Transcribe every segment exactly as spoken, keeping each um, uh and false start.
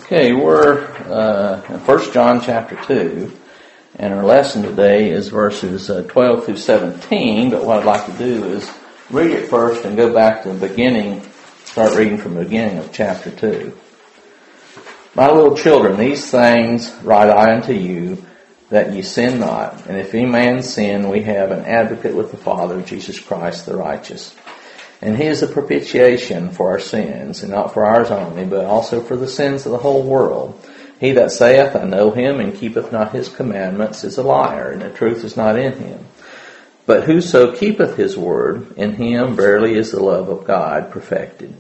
Okay, we're uh, in First John chapter two, and our lesson today is verses uh, twelve through seventeen, but what I'd like to do is read it first and go back to the beginning, start reading from the beginning of chapter two. My little children, these things write I unto you, that ye sin not. And if any man sin, we have an advocate with the Father, Jesus Christ the righteous. And he is a propitiation for our sins, and not for ours only, but also for the sins of the whole world. He that saith, I know him, and keepeth not his commandments, is a liar, and the truth is not in him. But whoso keepeth his word, in him verily is the love of God perfected.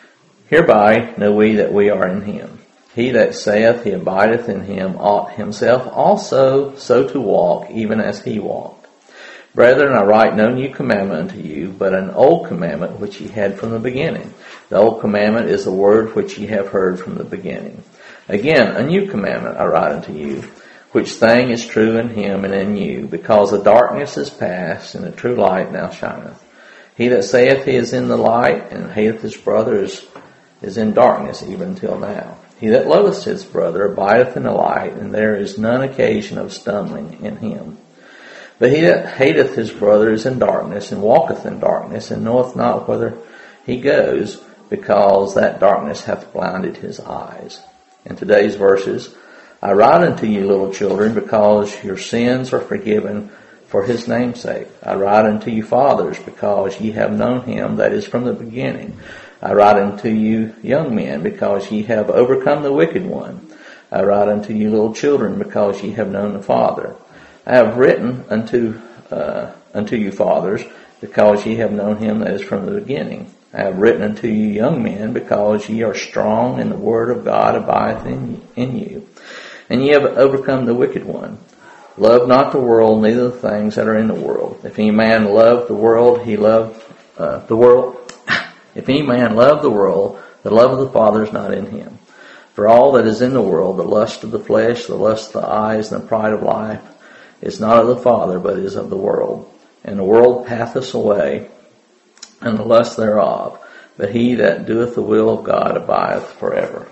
Hereby know we that we are in him. He that saith he abideth in him ought himself also so to walk, even as he walked. Brethren, I write no new commandment unto you, but an old commandment which ye had from the beginning. The old commandment is the word which ye have heard from the beginning. Again, a new commandment I write unto you, which thing is true in him and in you, because the darkness is past, and the true light now shineth. He that saith he is in the light, and hateth his brother, is, is in darkness even till now. He that loveth his brother abideth in the light, and there is none occasion of stumbling in him. But he that hateth his brother is in darkness, and walketh in darkness, and knoweth not whither he goes, because that darkness hath blinded his eyes. In today's verses, I write unto you, little children, because your sins are forgiven for his name's sake. I write unto you, fathers, because ye have known him that is from the beginning. I write unto you, young men, because ye have overcome the wicked one. I write unto you, little children, because ye have known the Father. I have written unto uh, unto you, fathers, because ye have known him that is from the beginning. I have written unto you, young men, because ye are strong, and the word of God abideth in, in you. And ye have overcome the wicked one. Love not the world, neither the things that are in the world. If any man love the world, he love uh, the world. If any man love the world, the love of the Father is not in him. For all that is in the world, the lust of the flesh, the lust of the eyes, and the pride of life, is not of the Father, but is of the world. And the world passeth away, and the lust thereof. But he that doeth the will of God abideth forever.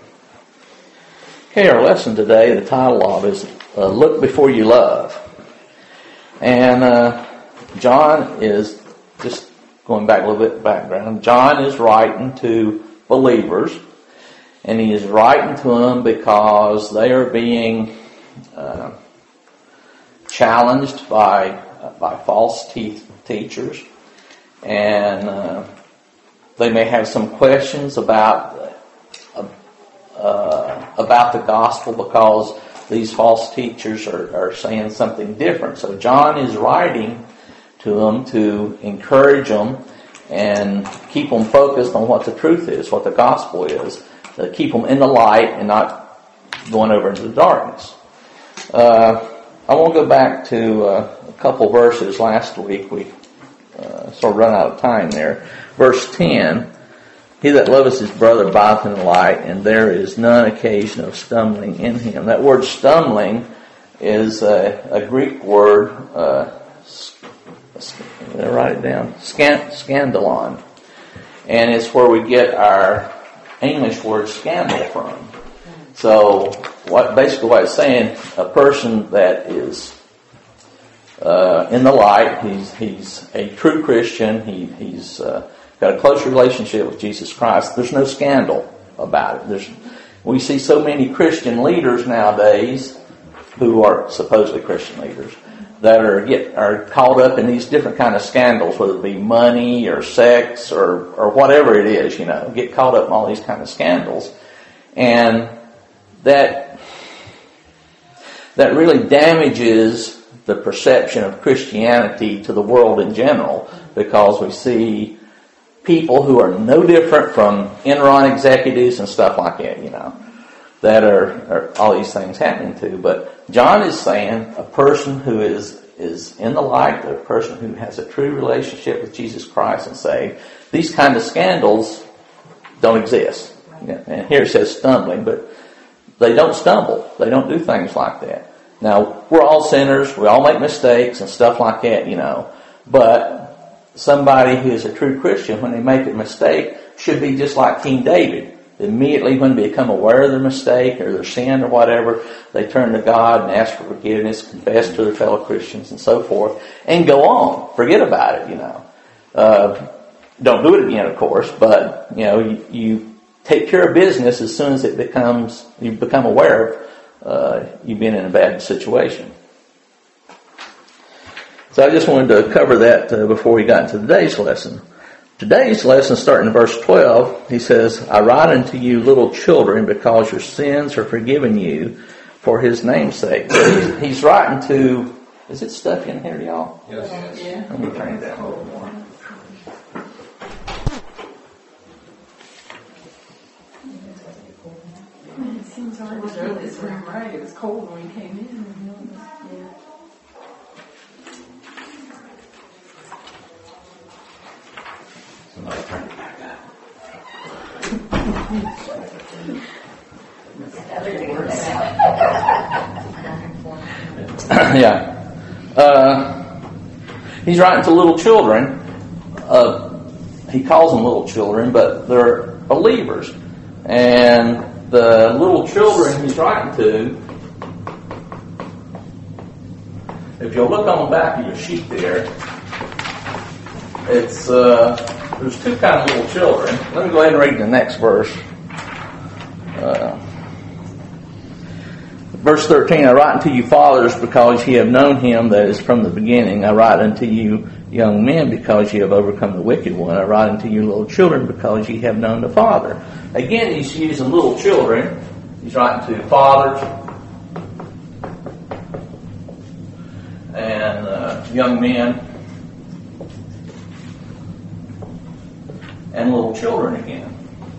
Okay, our lesson today, the title of is uh, Look Before You Love. And uh, John is, just going back a little bit background, John is writing to believers, and he is writing to them because they are being uh, challenged by uh, by false te- teachers, and uh, they may have some questions about uh, uh, about the gospel because these false teachers are, are saying something different. So John is writing to them to encourage them and keep them focused on what the truth is, what the gospel is, to keep them in the light and not going over into the darkness. Uh, I want to go back to uh, a couple verses last week. We uh, sort of run out of time there. Verse ten, he that loveth his brother abideth in the light, and there is none occasion of stumbling in him. That word stumbling is a, a Greek word, uh, write it down, Scan, scandalon. And it's where we get our English word scandal from. So, what basically what it's saying, a person that is uh, in the light, he's he's a true Christian, he he's uh, got a close relationship with Jesus Christ. There's no scandal about it. There's we see so many Christian leaders nowadays who are supposedly Christian leaders that are get are caught up in these different kind of scandals, whether it be money or sex or or whatever it is, you know, get caught up in all these kind of scandals, and that that really damages the perception of Christianity to the world in general, because we see people who are no different from Enron executives and stuff like that, you know, that are, are all these things happening to. But John is saying a person who is is in the light, a person who has a true relationship with Jesus Christ and saved, these kind of scandals don't exist. And here it says stumbling, but they don't stumble. They don't do things like that. Now, we're all sinners. We all make mistakes and stuff like that, you know. But somebody who is a true Christian, when they make a mistake, should be just like King David. Immediately when they become aware of their mistake or their sin or whatever, they turn to God and ask for forgiveness, confess to their fellow Christians and so forth, and go on. Forget about it, you know. Uh, don't do it again, of course, but, you know, you, you take care of business as soon as it becomes, you become aware of uh, you've been in a bad situation. So I just wanted to cover that uh, before we got into today's lesson. Today's lesson, starting in verse twelve, he says, I write unto you little children because your sins are forgiven you for his name's sake. So he's, he's writing to, is it stuff in here, y'all? Yes. Yeah. Let me turn it down a little more. It seems like it was early this room, right? It was cold when we came in. Yeah. Somebody turn it back up. Yeah. Uh, he's writing to little children. Uh, he calls them little children, but they're believers. And the little children he's writing to, if you'll look on the back of your sheet there, it's uh, there's two kinds of little children. Let me go ahead and read the next verse. Uh, verse thirteen, I write unto you fathers because ye have known him that is from the beginning. I write unto you young men because ye have overcome the wicked one. I write unto you little children because ye have known the Father. Again, he's using little children. He's writing to fathers and uh, young men and little children again.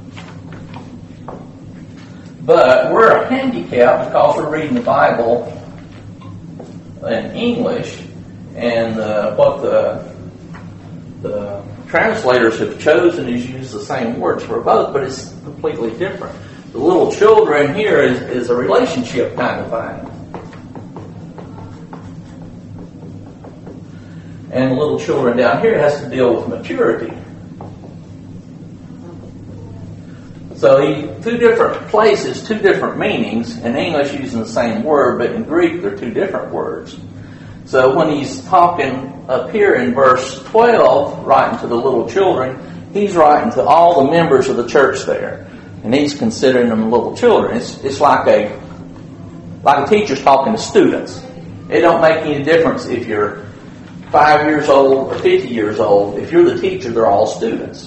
But we're handicapped because we're reading the Bible in English, and uh, what the the translators have chosen is use the same words for both, but it's completely different. The little children here is, is a relationship kind of thing. And the little children down here has to deal with maturity. So he, two different places, two different meanings. In English using the same word, but in Greek they're two different words. So when he's talking up here in verse twelve, writing to the little children, he's writing to all the members of the church there. And he's considering them little children. It's, it's like a like a teacher's talking to students. It don't make any difference if you're five years old or fifty years old. If you're the teacher, they're all students.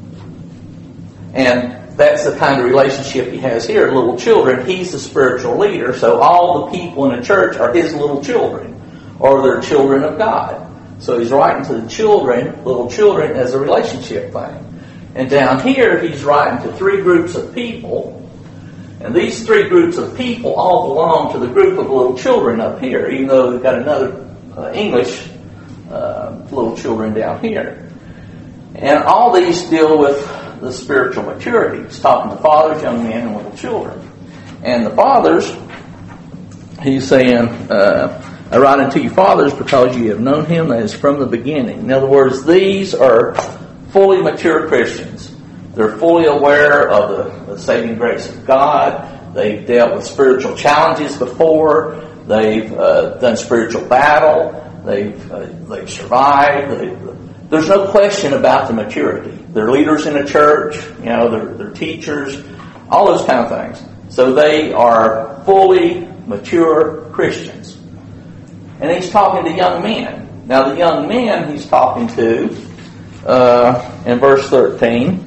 And that's the kind of relationship he has here. Little children, he's the spiritual leader, so all the people in the church are his little children, or they're children of God. So he's writing to the children, little children, as a relationship thing. And down here, he's writing to three groups of people, and these three groups of people all belong to the group of little children up here, even though we've got another uh, English uh, little children down here. And all these deal with the spiritual maturity. He's talking to fathers, young men, and little children. And the fathers, he's saying, uh, I write unto you fathers because ye have known him that is from the beginning. In other words, these are fully mature Christians. They're fully aware of the, the saving grace of God. They've dealt with spiritual challenges before. They've uh, done spiritual battle. They've uh, they've survived. They've, there's no question about the maturity. They're leaders in a church, you know, they're, they're teachers, all those kind of things. So they are fully mature Christians. And he's talking to young men. Now the young men he's talking to, uh, in verse thirteen,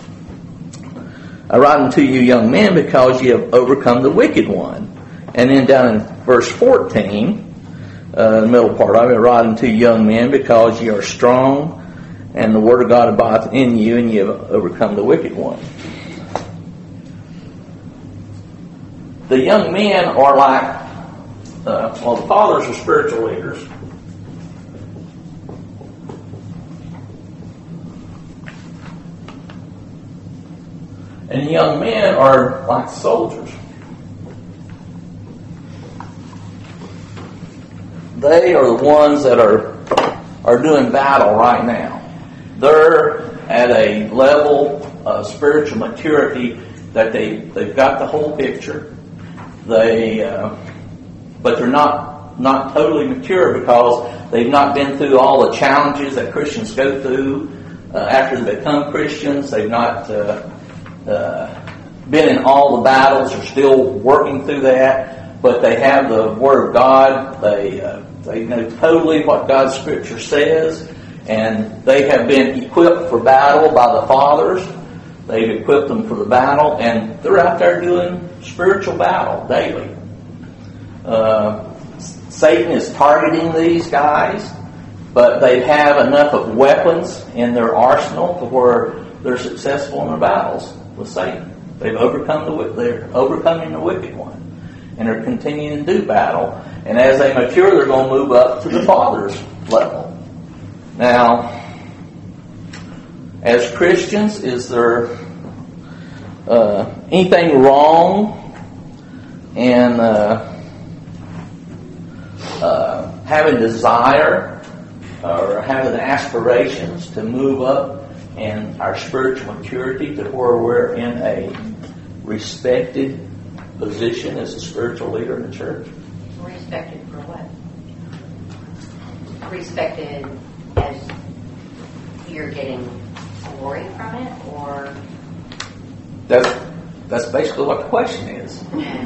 I write unto you young men because ye have overcome the wicked one. And then down in verse fourteen, uh, the middle part of it, I write unto you young men because ye are strong, and the word of God abideth in you, and ye have overcome the wicked one. The young men are like, uh, well, the fathers are spiritual leaders. And the young men are like soldiers. They are the ones that are are doing battle right now. They're at a level of spiritual maturity that they they've got the whole picture. They, uh, but they're not not totally mature because they've not been through all the challenges that Christians go through uh, after they become Christians. They've not uh, uh, been in all the battles. They're still working through that, but they have the Word of God. They uh, they know totally what God's Scripture says, and they have been equipped for battle by the fathers. They've equipped them for the battle, and they're out there doing spiritual battle daily. Uh, Satan is targeting these guys, but they have enough of weapons in their arsenal to where they're successful in their battles with Satan. They've overcome the they're overcoming the wicked one, and they're continuing to do battle. And as they mature, they're going to move up to the Father's level. Now, as Christians, is there uh, anything wrong in uh, uh, having desire or having aspirations to move up in our spiritual maturity to where we're in a respected position as a spiritual leader in the church? Respected for what? Respected as you're getting glory from it, or That's that's basically what the question is.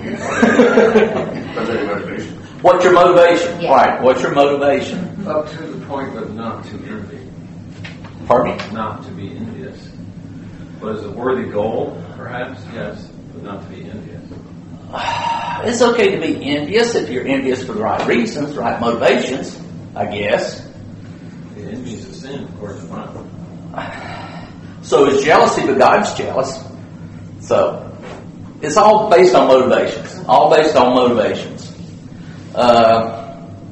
What's your motivation? Yeah. Right. What's your motivation? Up to the point of not to envy. Pardon me? Not to be envious. But as a worthy goal, perhaps, yes, but not to be envious. It's okay to be envious if you're envious for the right reasons, the right motivations, I guess. The envy is a sin, according to the Bible. So is jealousy, but God's jealous. So it's all based on motivations. All based on motivations. Uh,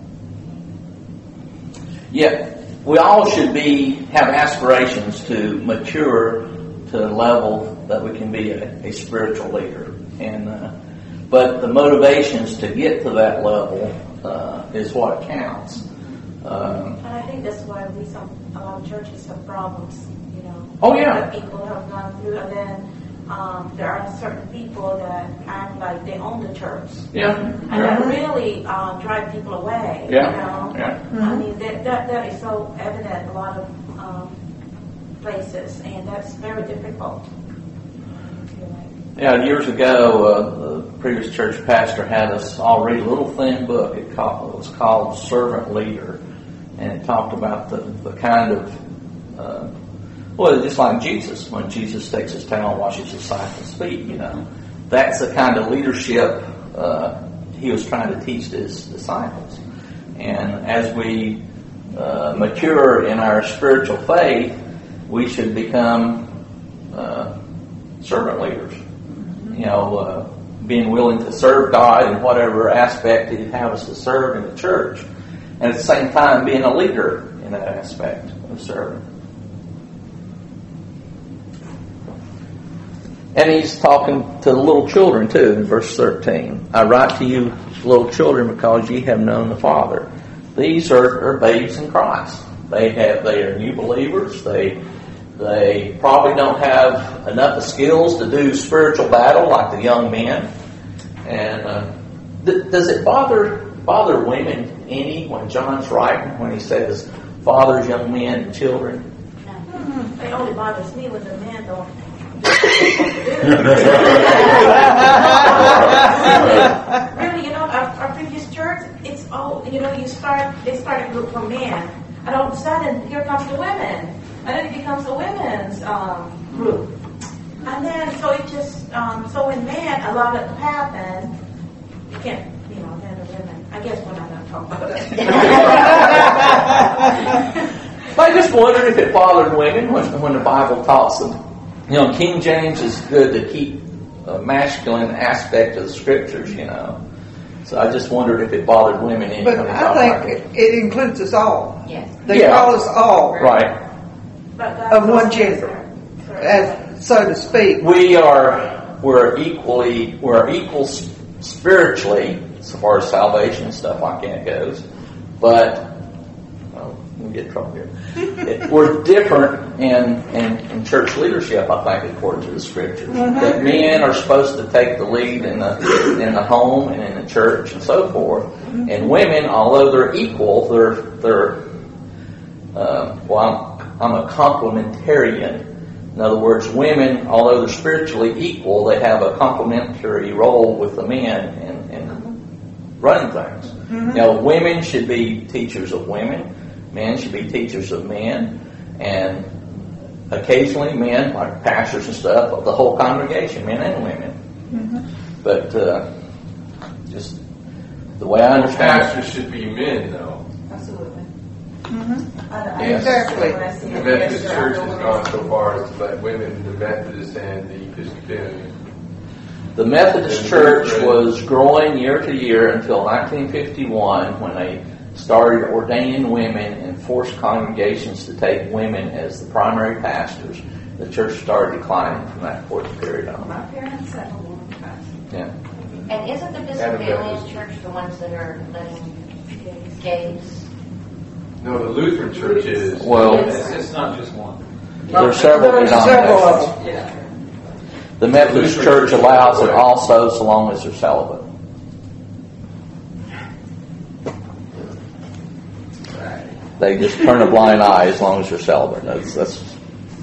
yeah, we all should be have aspirations to mature to a level that we can be a, a spiritual leader. And uh, but the motivations to get to that level uh, is what counts. Um, And I think that's why we some a lot of churches have problems, you know. Oh, yeah. That people have gone through, and then um, there are certain people that act like they own the church, yeah, and that really uh, drive people away. Yeah. You know? Yeah. I mean that, that that is so evident in a lot of um, places, and that's very difficult. Yeah, years ago, uh, the previous church pastor had us all read a little thin book. It, called, it was called Servant Leader, and it talked about the, the kind of, uh, well, just like Jesus, when Jesus takes his towel and washes his disciples' feet, you know. That's the kind of leadership uh, he was trying to teach his disciples. And as we uh, mature in our spiritual faith, we should become uh, servant leaders. You know, uh, being willing to serve God in whatever aspect He'd have us to serve in the church. And at the same time, being a leader in that aspect of serving. And He's talking to the little children, too, in verse thirteen. I write to you, little children, because ye have known the Father. These are, are babes in Christ. They have, they are new believers. They They probably don't have enough skills to do spiritual battle like the young men. And uh, th- does it bother bother women any when John's writing, when he says fathers, young men, and children? Mm-hmm. It only bothers me when the men don't. Really, you know, our, our previous church, it's all, you know, you start, they start a group from men, and all of a sudden, here comes the women. And then it becomes a women's um, group. And then, so it just, um, so in men, a lot of it happened. You can't, you know, men or women. I guess we're not going to talk about that. I just wondered if it bothered women when, when the Bible talks them. You know, King James is good to keep a masculine aspect of the scriptures, you know. So I just wondered if it bothered women any. But I think it, it includes us all. yes. They Yeah. call us all. Right. But God Of one knows gender. for- for- As, so to speak. We are we're equally we're equals spiritually as far as salvation and stuff like that goes, but well, we'll get in trouble here. It, we're different in, in, in church leadership, I think, according to the scriptures. Mm-hmm. That men are supposed to take the lead in the in the home and in the church and so forth. Mm-hmm. And women, although they're equal, they're they're uh, well, I'm, I'm a complementarian. In other words, women, although they're spiritually equal, they have a complementary role with the men in, in running things. Mm-hmm. You know, women should be teachers of women, men should be teachers of men, and occasionally men, like pastors and stuff, of the whole congregation, men and women. Mm-hmm. But uh, just the way I understand it. Pastors should be men, though. Absolutely. Mm-hmm. I, I Yes. Exactly. When I see The a Methodist pastor, Church I has know gone when so far as to let women, the Methodists and the Episcopalian. The Methodist Church was growing year to year until nineteen fifty-one, when they started ordaining women and forced congregations to take women as the primary pastors. The church started declining from that period on. My parents have a woman pastor. Yeah. And isn't the Episcopalian Church the ones that are letting gays? No, the Lutheran Church is. Well, It's, it's not just one. there's several There's several denominations. of them. Yeah. The Methodist Church allows it also, so long as they're celibate. They just turn a blind eye as long as they're celibate. That's, that's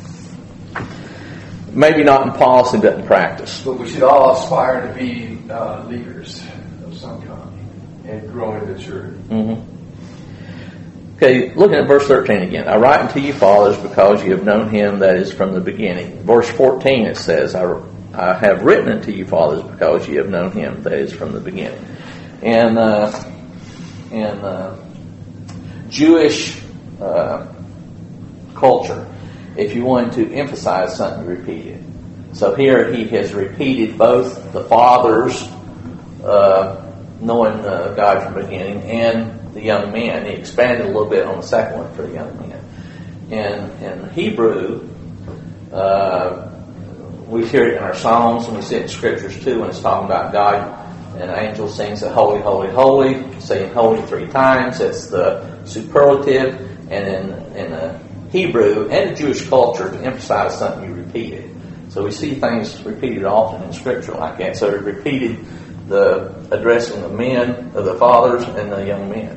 maybe not in policy, but in practice. But we should all aspire to be uh, leaders of some kind and growing the church. Mm-hmm. Okay, looking at verse thirteen again. I write unto you, fathers, because you have known him that is from the beginning. Verse fourteen, it says, I, I have written unto you, fathers, because you have known him that is from the beginning. And uh, and uh, Jewish uh, culture, if you wanted to emphasize something, you repeat it. So here he has repeated both the fathers uh, knowing uh, God from the beginning and the young man. He expanded a little bit on the second one for the young man. And in Hebrew, uh, we hear it in our Psalms, and we see it in Scriptures too when it's talking about God. An angel sings that holy, holy, holy, saying holy three times. It's the superlative. And in, in the Hebrew and the Jewish culture, to emphasize something, you repeat it. So we see things repeated often in Scripture like that. So it repeated the addressing the men, of the fathers, and the young men.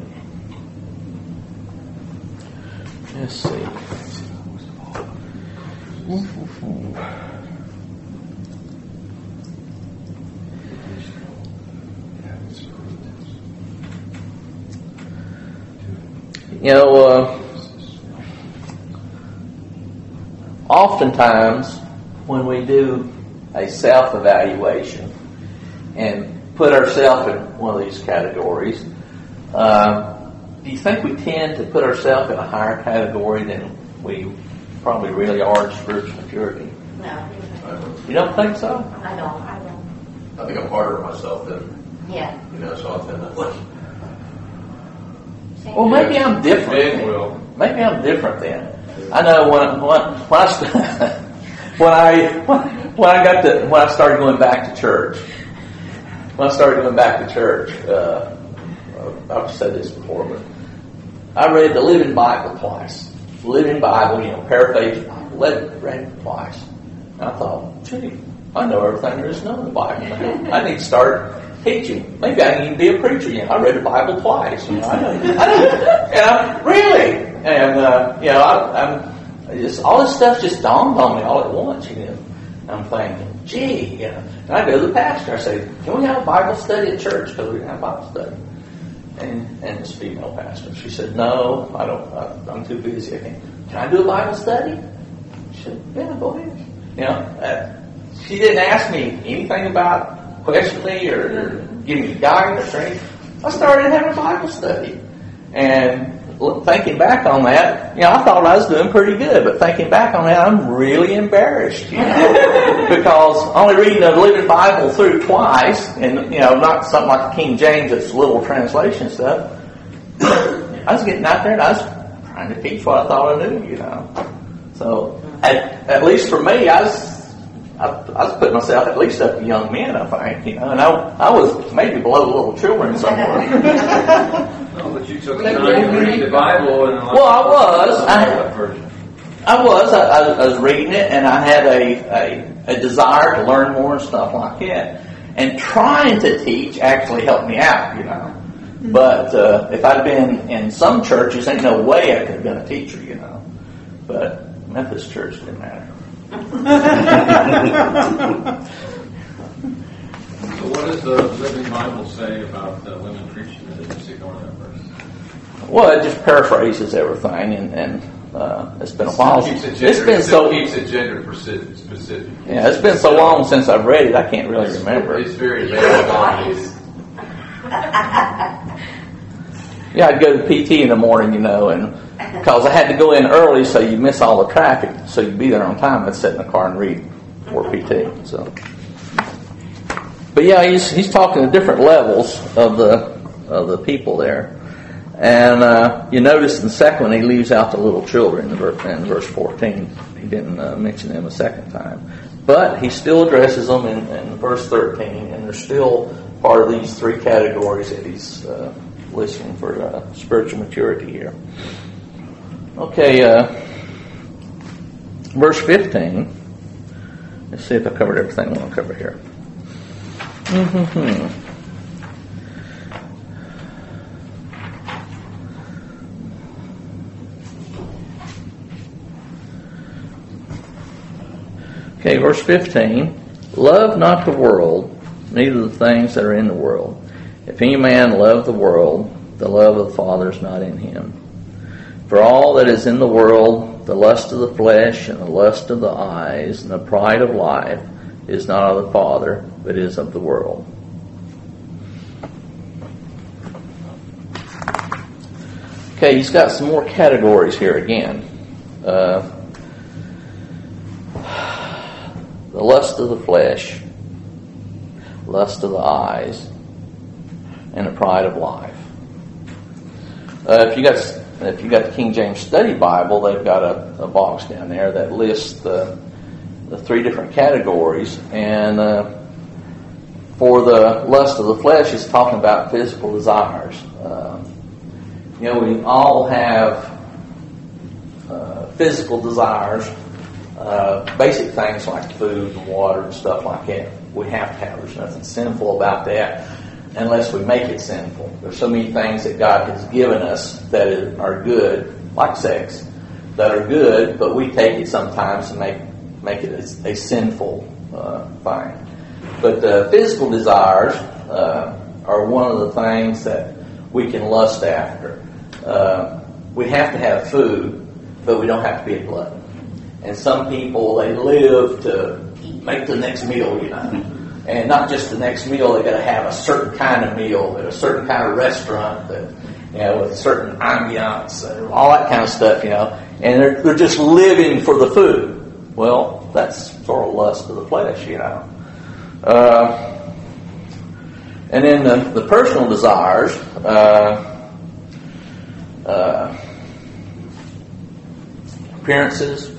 Let's see. You know, uh, oftentimes when we do a self-evaluation and put ourselves in one of these categories, uh, do you think we tend to put ourselves in a higher category than we probably really are in spiritual maturity? No. You don't think so? I don't. I don't. I think I'm harder on myself than, Yeah. you know, so I tend to like, Same. Well, maybe I'm different. Men will. Maybe I'm different then. I know when when when I st- when I when I got to when I started going back to church. When I started going back to church, uh, I've said this before, but I read the Living Bible twice. Living Bible, you know, paraphrased Bible. Read, read it twice. And I thought, gee, I know everything there is to know in the Bible. I need to start teaching. Maybe I need to be a preacher. You know, I read the Bible twice. You know, I know, I know, and I'm really, and uh, you know, I, I'm just all this stuff just dawned on me all at once. You know, I'm thinking, gee, you know, and I go to the pastor. I say, can we have a Bible study at church? Because we didn't have a Bible study. And and this female pastor, she said, no, I don't. I, I'm too busy. I can't. Can I do a Bible study? She said, yeah, go ahead. You know, uh, she didn't ask me anything about question me or, or give me guidance or anything. I started having a Bible study. And thinking back on that, you know, I thought I was doing pretty good, but thinking back on that, I'm really embarrassed, you know, because only reading the Living Bible through twice, and, you know, not something like the King James that's little translation stuff, I was getting out there and I was trying to teach what I thought I knew, you know. So, at, at least for me, I was I, I was putting myself at least up to young men, I think, you know, and I, I was maybe below little children somewhere. but you took They time to read read it. the Bible and Well, I was. I- what version? I was. I, I, I was reading it, and I had a, a, a desire to learn more and stuff like that. And trying to teach actually helped me out, you know. But uh, if I'd been in some churches, ain't no way I could have been a teacher, you know. But Methodist Church didn't matter. So what does the Living Bible say about uh, women preaching? Or did you just ignore that verse? Well, it just paraphrases everything, and, and uh, it's been a while. Keeps it It's gender, been so keeps it gender specific. specific. yeah, it's been so long since I've read it, I can't really remember. It's very male dominated. Yeah, I'd go to P T in the morning, you know, and because I had to go in early, so you miss all the traffic, so you'd be there on time. I'd sit in the car and read for P T. So, but yeah, he's he's talking to different levels of the of the people there, and uh, you notice in the second one he leaves out the little children in, verse, in verse fourteen. He didn't uh, mention them a second time, but he still addresses them in, in verse thirteen, and they're still part of these three categories that he's uh, listing for uh, spiritual maturity here. Okay, uh, verse fifteen. Let's see if I covered everything I want to cover here. Mm-hmm. Okay, verse fifteen. Love not the world, neither the things that are in the world. If any man love the world, the love of the Father is not in him. For all that is in the world, the lust of the flesh and the lust of the eyes and the pride of life is not of the Father, but is of the world. Okay, he's got some more categories here again. Uh, the lust of the flesh, lust of the eyes, and the pride of life. Uh, if you got if you got the King James Study Bible, they've got a, a box down there that lists the the three different categories, and uh, for the lust of the flesh, it's talking about physical desires. Uh, you know, we all have uh, physical desires, uh, basic things like food and water and stuff like that. We have to have. There's nothing sinful about that, unless we make it sinful. There's so many things that God has given us that are good, like sex, that are good, but we take it sometimes and make make it a, a sinful uh, thing. But uh, physical desires uh, are one of the things that we can lust after. Uh, we have to have food, but we don't have to be a glutton. And some people, they live to make the next meal, you know. And not just the next meal, they got to have a certain kind of meal at a certain kind of restaurant, that, you know, with a certain ambiance and all that kind of stuff, you know. And they're, they're just living for the food. Well, that's sort of lust of the flesh, you know. Uh, and then the, the personal desires, uh, uh, appearances,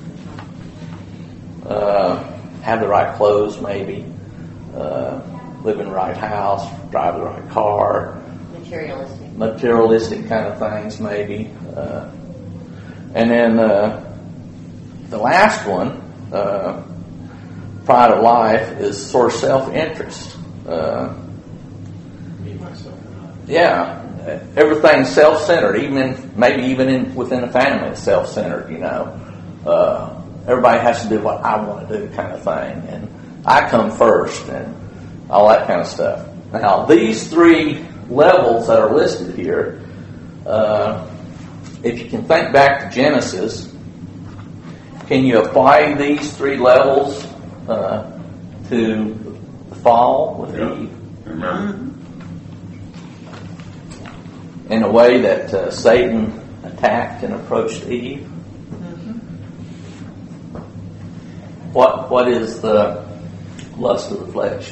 uh, have the right clothes, maybe. Uh, live in the right house, drive the right car, Materialistic. materialistic kind of things, maybe. Uh, and then uh, the last one, uh, pride of life, is sort of self-interest. Uh, Me, myself, and I. yeah, everything's self-centered, even in, maybe even in, within a family, it's self-centered. You know, uh, everybody has to do what I want to do, kind of thing, and I come first, and all that kind of stuff. Now, these three levels that are listed here, uh, if you can think back to Genesis, can you apply these three levels uh, to the fall with Yeah. Eve? Remember? In a way that uh, Satan attacked and approached Eve? What What is the lust of the flesh?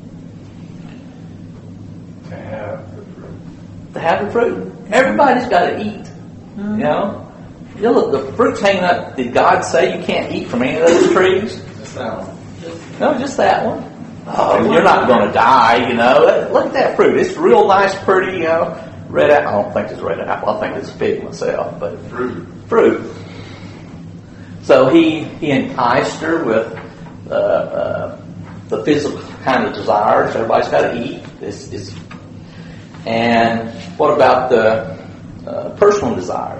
To have the fruit. To have the fruit. Everybody's got to eat. You know? You know, look, the fruit's hanging up. Did God say you can't eat from any of those trees? Just that one. No, just that one. Oh, you're not going to die, you know. Look at that fruit. It's real nice, pretty, you know. red apple. I don't think it's red apple. I think it's a fig myself, but Fruit. fruit. So he he enticed her with uh, uh, the physical kind of desires. Everybody's got to eat. It's, it's, and what about the uh, personal desires?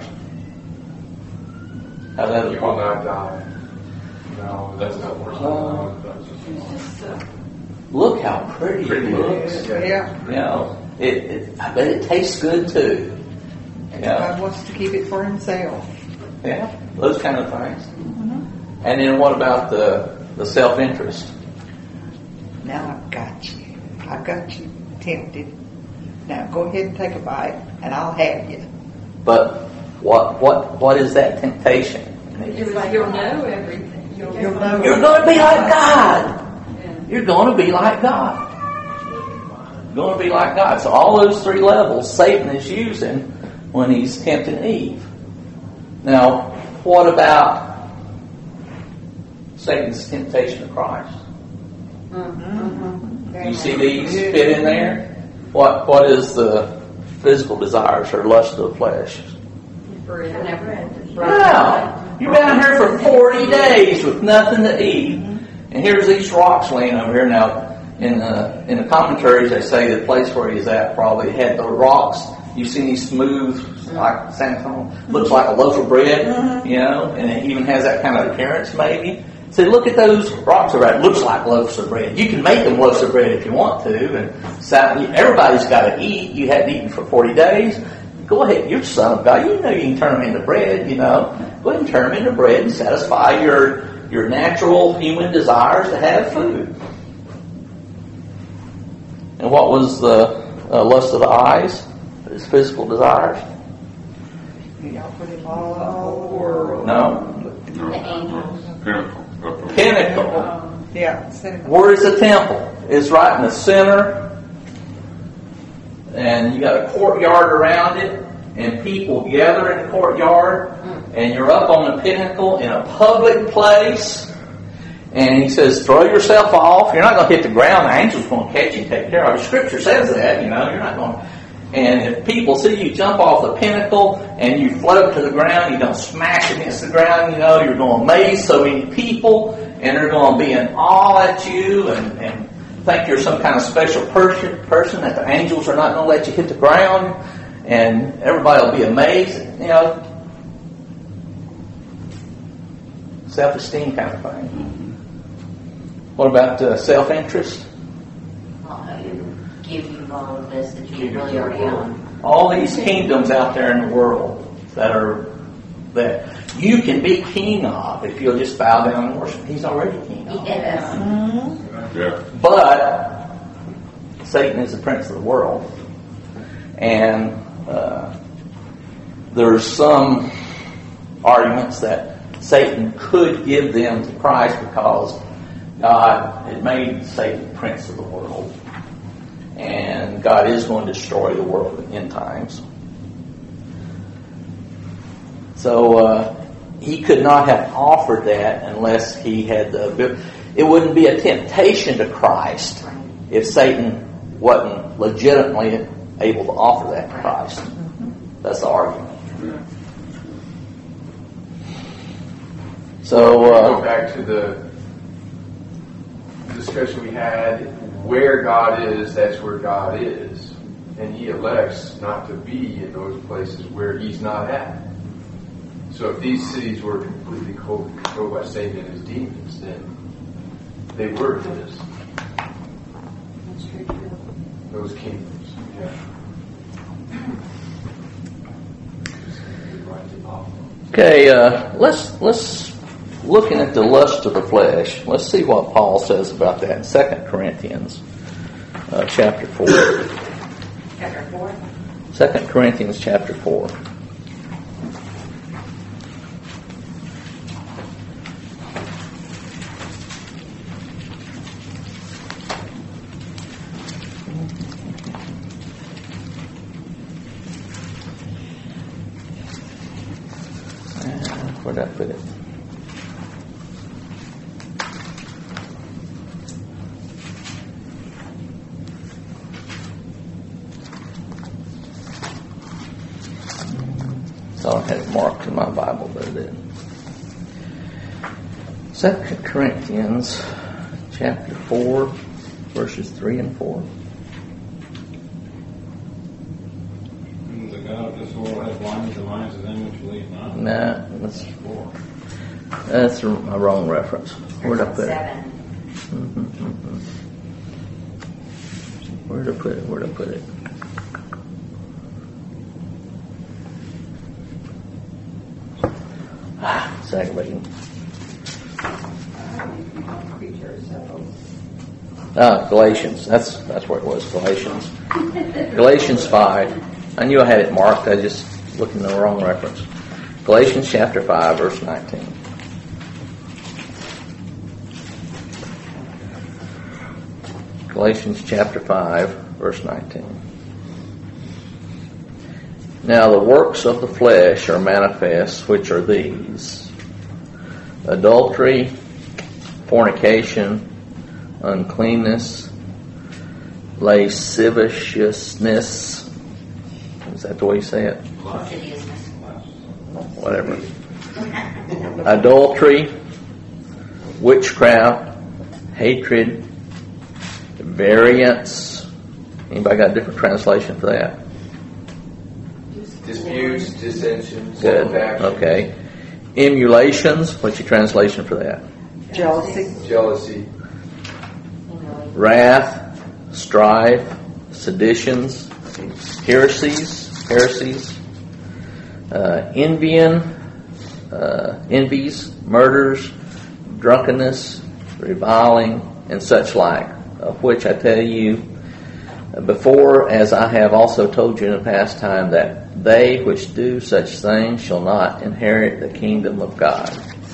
How that You will not die. No, that's not worth Oh. it. It's just, uh, Look how pretty, Pretty it looks. Yeah. Yeah. You know, it, it. I bet it tastes good too. Yeah, God wants to keep it for himself. yeah, those kind of things. And then what about the the self-interest? Now I've got you. I've got you tempted. Now go ahead and take a bite, and I'll have you. But what what what is that temptation? It was, you'll know everything. You'll, You'll know. You're going to be like God. Yeah. You're going to be like God. You're going to be like God. So all those three levels Satan is using when he's tempting Eve. Now, what about Satan's temptation of Christ? Mm-hmm. Do you see these fit in there? What What is the physical desires or lust of the flesh? Bread. Never. Wow. You've been out here for forty days with nothing to eat. And here's these rocks laying over here. Now, in the, in the commentaries, they say the place where he's at probably had the rocks. You've seen these smooth, like sandstone, looks like a loaf of bread, you know, and it even has that kind of appearance maybe. So look at those rocks over there. It looks like loaves of bread. You can make them loaves of bread if you want to. And so everybody's got to eat. You hadn't eaten for forty days. Go ahead, you're the Son of God. You know you can turn them into bread, you know. Go ahead and turn them into bread and satisfy your your natural human desires to have food. And what was the uh, lust of the eyes? His physical desires? Y'all put him all over the world. No. The angels. Pinnacle. Pinnacle. Yeah. Cinema. Where is the temple? It's right in the center. And you got a courtyard around it. And people gather in the courtyard. And you're up on the pinnacle in a public place. And he says, throw yourself off. You're not going to hit the ground. The angel's going to catch you and take care of you. Scripture says that, you know. You're not going to. And if people see you jump off the pinnacle and you float to the ground, you don't smash against the ground, you know, you're going to amaze so many people, and they're going to be in awe at you and, and think you're some kind of special person, person, that the angels are not going to let you hit the ground, and everybody will be amazed, you know. Self-esteem kind of thing. What about uh, self-interest? Well, you give you all of this that you really already own. All these kingdoms out there in the world that are that you can be king of if you'll just bow down and worship. He's already king of. Yes. Mm-hmm. Yeah. But Satan is the prince of the world, and uh, there's some arguments that Satan could give them to Christ because God had made Satan prince of the world. And God is going to destroy the world in the end times. So uh, he could not have offered that unless he had the... It wouldn't be a temptation to Christ if Satan wasn't legitimately able to offer that to Christ. That's the argument. So... Go Uh, back to the discussion we had. Where God is, that's where God is. And He elects not to be in those places where He's not at. So if these cities were completely controlled by Satan and his demons, then they were His. Those kingdoms. Yeah. Okay, uh, let's let's looking at the lust of the flesh. Let's see what Paul says about that in Second Corinthians, uh, chapter four. Chapter four. Second Corinthians, chapter four. Where'd I put it? thought I had it marked in my Bible, but it didn't. Second Corinthians chapter four, verses three and four. The God of this world has blinded the minds of them which believe not. Nah, that's four. That's a wrong reference. Where'd I put it? Seven. Mm-hmm, mm-hmm. Where'd I put it? Where'd I put it? Ah, it's aggravating. Ah, Galatians. That's that's where it was. Galatians. Galatians five. I knew I had it marked. I just looked in the wrong reference. Galatians chapter five, verse nineteen. Galatians chapter five, verse nineteen. Now the works of the flesh are manifest, which are these: adultery, fornication, uncleanness, lasciviousness. Is that the way you say it? Lasciviousness. Whatever. Adultery, witchcraft, hatred, variance. Anybody got a different translation for that? Disputes, dissensions, Good. factions, Okay. Emulations. What's your translation for that? Jealousy. jealousy, Wrath, strife, seditions, heresies, heresies, uh, envying, uh, envies, murders, drunkenness, reviling, and such like, of which I tell you before, as I have also told you in the past time, that they which do such things shall not inherit the kingdom of God.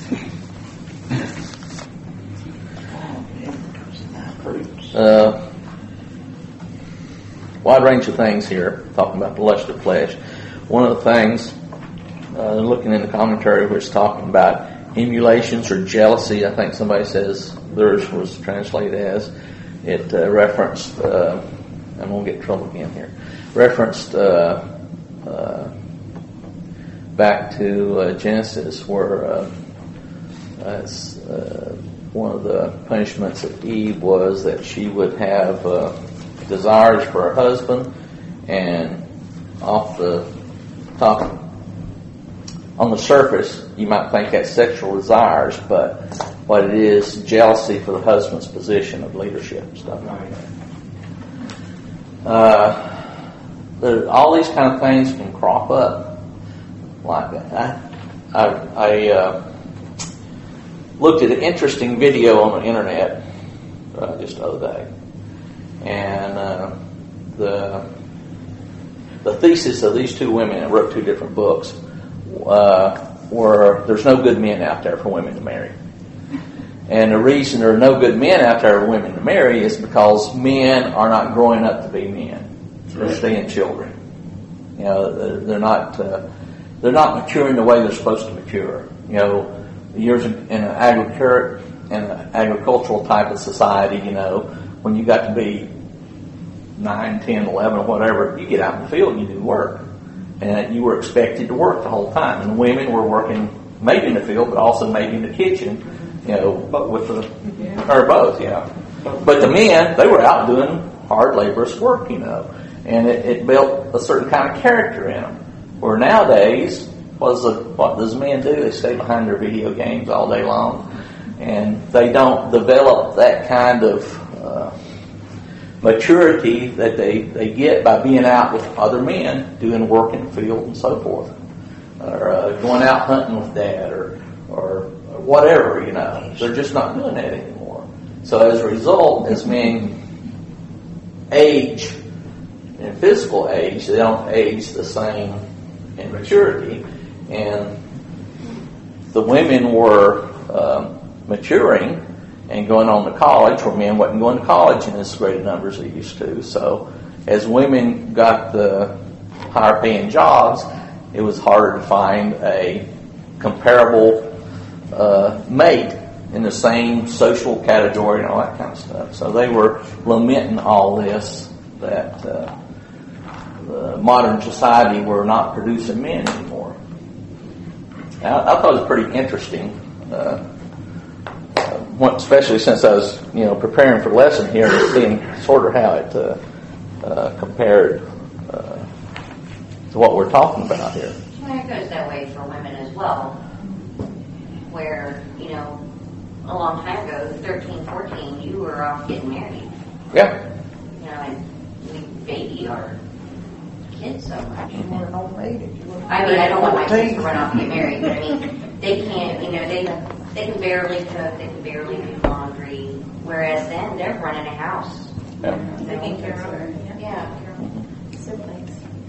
Uh, wide range of things here, talking about the lust of flesh. One of the things, uh, looking in the commentary, where it's talking about emulations or jealousy, I think somebody says theirs was translated as, it uh, referenced, uh, I'm going to get in trouble again here, referenced uh, uh, back to uh, Genesis, where uh, uh, uh, one of the punishments of Eve was that she would have uh, desires for her husband, and off the top, on the surface, you might think that's sexual desires, but what it is, jealousy for the husband's position of leadership and stuff like that. Uh, there, all these kind of things can crop up like that. I, I, I uh, looked at an interesting video on the internet uh, just the other day, and uh, the the thesis of these two women that wrote two different books uh, were there's no good men out there for women to marry. And the reason there are no good men out there for women to marry is because men are not growing up to be men. They're staying children. You know, they're, they're not uh, they're not maturing the way they're supposed to mature. You know, years in, in an agriculture in an agricultural type of society, you know, when you got to be nine, ten, eleven, or whatever, you get out in the field and you do work, and you were expected to work the whole time. And women were working maybe in the field, but also maybe in the kitchen. You know, but with the, or both, you know. But the men, they were out doing hard, laborious work, you know. And it, it built a certain kind of character in them. Where nowadays, what does, the, what does men do? They stay behind their video games all day long. And they don't develop that kind of uh, maturity that they, they get by being out with other men, doing work in the field and so forth. Or uh, going out hunting with dad, or or whatever, you know. They're just not doing that anymore. So as a result, as men age in physical age, they don't age the same in maturity. And the women were um, maturing and going on to college, where men wasn't going to college in as great numbers as they used to. So as women got the higher paying jobs, it was harder to find a comparable Uh, mate in the same social category and all that kind of stuff. So they were lamenting all this, that uh, the modern society were not producing men anymore. I, I thought it was pretty interesting, uh, uh, especially since I was, you know, preparing for the lesson here and seeing sort of how it uh, uh, compared uh, to what we're talking about here. Well, it goes that way for women as well, where, you know, a long time ago, thirteen, fourteen, you were off getting married. Yeah. You know, and we baby our kids so much. You were an old maid if you were. I mean, I don't want my kids to run off and get married, but I mean, they can't, you know, they they can barely cook, they can barely do laundry, whereas then they're running a house. Yeah. They take care of her. Yeah. Siblings.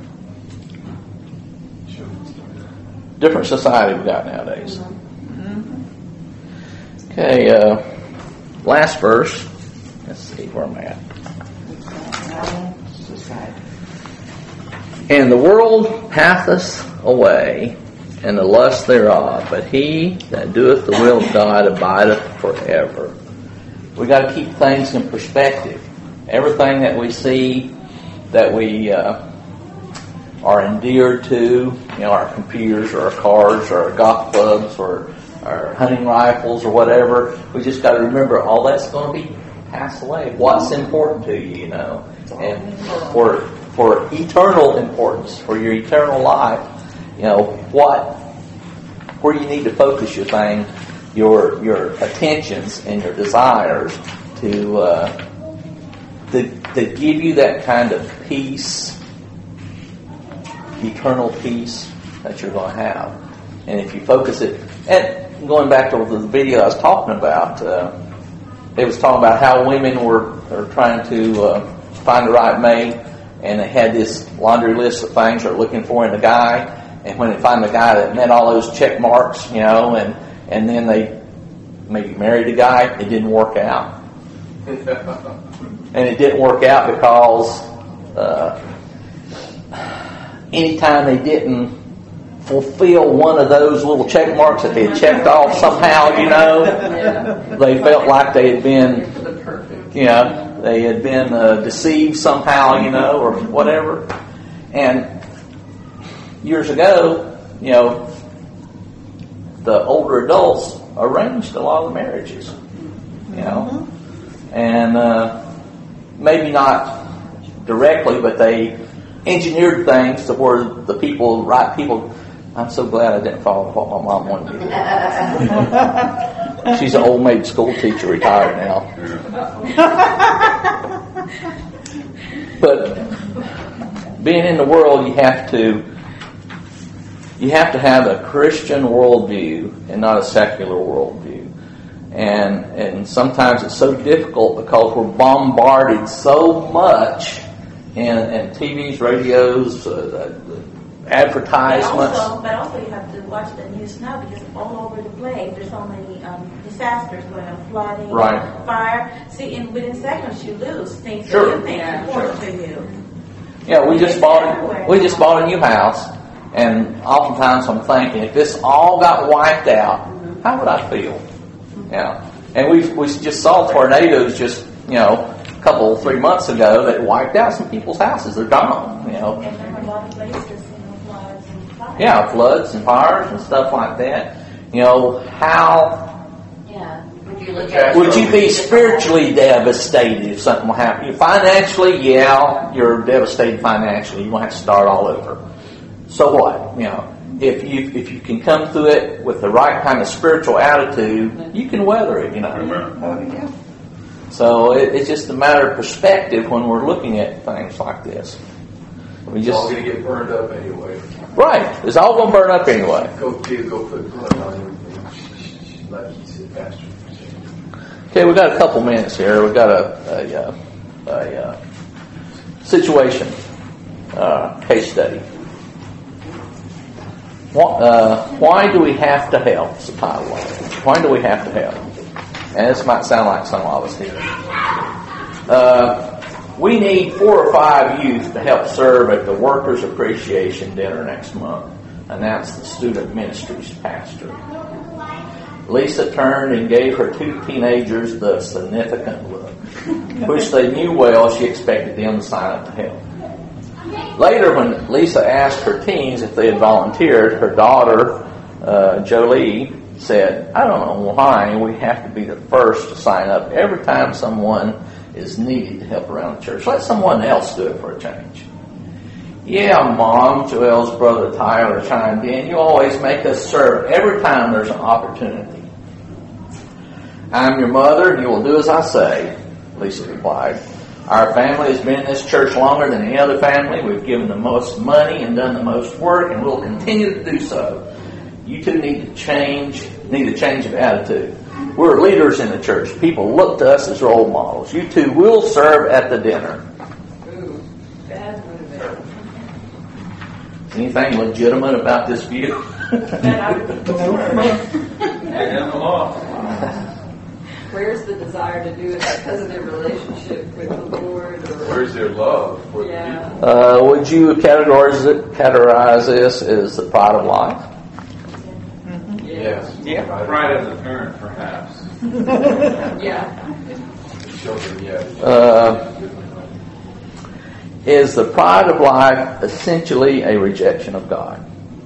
Different society we got nowadays. Okay, uh, last verse. Let's see where I'm at. Society. And the world passeth away, and the lust thereof, but he that doeth the will of God abideth forever. We got to keep things in perspective. Everything that we see, that we uh, are endeared to, you know, our computers or our cars or our golf clubs or our hunting rifles or whatever, we just got to remember all that's going to be passed away. What's important to you, you know, and for for eternal importance, for your eternal life, you know, what where you need to focus your thing, your your attentions and your desires to uh, to, to give you that kind of peace, eternal peace that you're going to have. And if you focus it, and going back to the video I was talking about, uh, it was talking about how women were, were trying to uh, find the right mate, and they had this laundry list of things they're looking for in a guy, and when they find the guy that met all those check marks, you know, and, and then they maybe married a guy, it didn't work out. And it didn't work out because uh, anytime they didn't fulfill one of those little check marks that they had checked off somehow, you know, Yeah. they felt like they had been, you know, they had been uh, deceived somehow, you know, or whatever. And years ago, you know, the older adults arranged a lot of the marriages, you know, and uh, maybe not directly, but they engineered things to where the people, the right people. I'm so glad I didn't follow what my mom wanted me to do. She's an old maid school teacher, retired now. But being in the world, you have to you have to have a Christian worldview and not a secular worldview. And and sometimes it's so difficult because we're bombarded so much in, in T Vs, radios, uh, advertisements. But also, but also you have to watch the news now because all over the place there's so many um, disasters going on, flooding, Right. fire. See, in within seconds you lose things Sure. that you think are important to you. Yeah, we just It's bought everywhere. we just bought a new house, and oftentimes I'm thinking, if this all got wiped out, how would I feel? Yeah, and we we just saw tornadoes just you know a couple three months ago that wiped out some people's houses. They're gone. You know. And there are a lot of places, you know, floods and fires. Yeah, floods and fires and stuff like that. You know, how Yeah. Would you look at would you be spiritually devastated if something will happen? Financially, yeah, you're devastated financially. You're going to have to start all over. So what? You know, if you if you can come through it with the right kind of spiritual attitude, you can weather it, you know. Oh, yeah. So it, it's just a matter of perspective when we're looking at things like this. We It's all just going to get burned up anyway. right. It's all going to burn up anyway. Go, Peter, go put blood on everything. Like he said, Pastor. Okay, we got a couple minutes here. We got a a, a, a situation uh, case study. Why, uh, why do we have to help? It's the title of it. Why do we have to help? And this might sound like some of us here. Uh, we need four or five youth to help serve at the Workers' Appreciation Dinner next month, announced the student ministries pastor. Lisa turned and gave her two teenagers the significant look, which they knew well she expected them to sign up to help. Later, when Lisa asked her teens if they had volunteered, her daughter uh, Jolie said, I don't know why we have to be the first to sign up every time someone is needed to help around the church. Let someone else do it for a change. Yeah, Mom, Joelle's brother Tyler chimed in. You always make us serve every time there's an opportunity. I'm your mother, and you will do as I say, Lisa replied. Our family has been in this church longer than any other family. We've given the most money and done the most work, and we'll continue to do so. You two need to change, need a change of attitude. We're leaders in the church. People look to us as role models. You two will serve at the dinner. Ooh, bad motivation. Anything legitimate about this view? That I would prefer. And the law. Where's the desire to do it because of their relationship with the Lord? Or, Where's their love for yeah. the people? Uh, would you categorize it, categorize this as the pride of life? Yes. Yeah. Pride as a parent, perhaps. Yeah. Children, yes. Uh, is the pride of life essentially a rejection of God?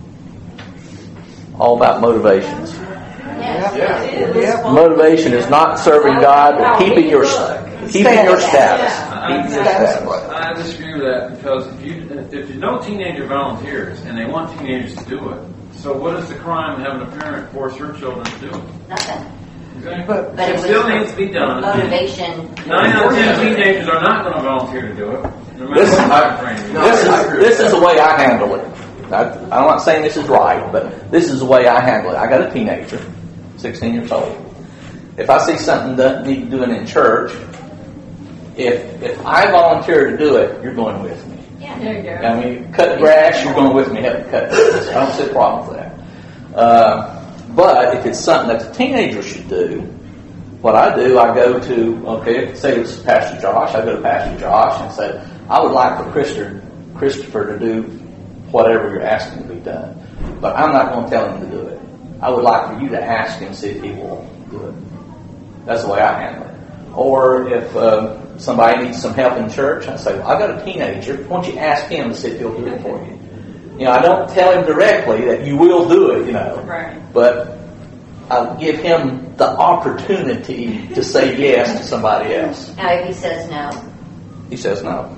All about motivations. Yes. Yeah. It is. Yep. Motivation is not serving God, but keeping your keeping your status. I, Keeping your status. I disagree with that because if you if no teenager volunteers and they want teenagers to do it, so what is the crime in having a parent force her children to do it? Nothing. Exactly. But But It it still was needs to be done. motivation. Nine out of ten teenagers are not going to volunteer to do it, no matter This- what type of training. No, This I is agree this with is the way I handle it. I, I'm not saying this is right, but this is the way I handle it. I got a teenager, sixteen years old. If I see something that needs doing in church, if if I volunteer to do it, you're going with me. Yeah. There you go. I mean, cut grass, you're going with me, help me cut grass. I don't see a problem with that. Uh, but if it's something that the teenager should do, what I do, I go to, okay, say it's Pastor Josh, I go to Pastor Josh and say, I would like for Christopher, Christopher to do whatever you're asking to be done. But I'm not going to tell him to do it. I would like for you to ask him, see if he will do it. That's the way I handle it. Or if um, somebody needs some help in church, I say, well, I've got a teenager. Why don't you ask him to see if he'll do it for you? You know, I don't tell him directly that you will do it, you know. Right. But I give him the opportunity to say yes to somebody else. Now, if he says no, He says no.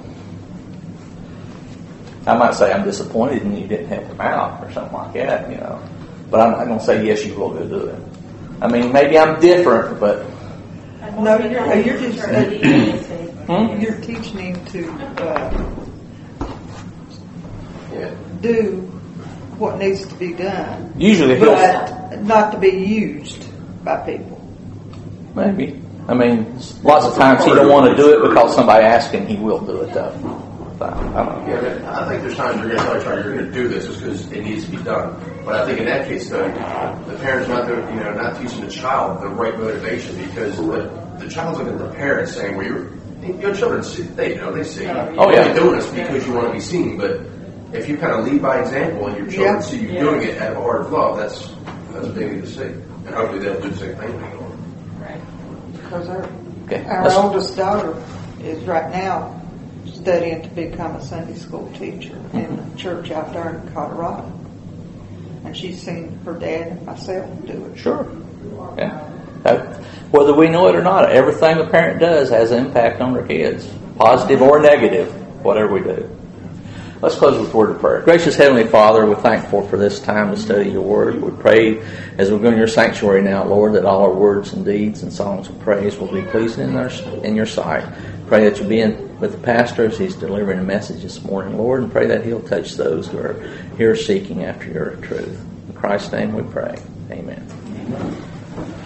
I might say I'm disappointed and you didn't help him out or something like that, you know. But I'm not going to say yes, you will go do it. I mean, maybe I'm different, but no, you're, you're just hmm? you're teaching him to uh, Yeah. do what needs to be done, usually he'll but not to be used by people. maybe. I mean, lots of times he don't want to do it because somebody asked him. He will do it though. I don't know. Yeah, I think there's times you're going to tell you're going to do this just because it needs to be done. But I think in that case, though, the parent's not, the, you know, not teaching the child the right motivation because the, the child's looking at the parent saying, "Well, you're, your children see, they know, they see. Oh, You're yeah. only doing this because you want to be seen." But if you kind of lead by example and your children Yeah. see you Yeah. doing it out of a heart of love, that's that's what they need to see, and hopefully they'll do the same thing. Right. Because our, Okay. our Let's- oldest daughter is right now studying to become a Sunday school teacher in a church out there in Colorado. And she's seen her dad and myself do it. Sure. Yeah. That, whether we know it or not, everything a parent does has an impact on their kids, positive or negative, whatever we do. Let's close with a word of prayer. Gracious Heavenly Father, we're thankful for this time to study your word. We pray as we go in your sanctuary now, Lord, that all our words and deeds and songs of praise will be pleasing in, our, in your sight. Pray that you'll be in with the pastor as he's delivering a message this morning, Lord, and pray that he'll touch those who are here seeking after your truth. In Christ's name we pray. Amen.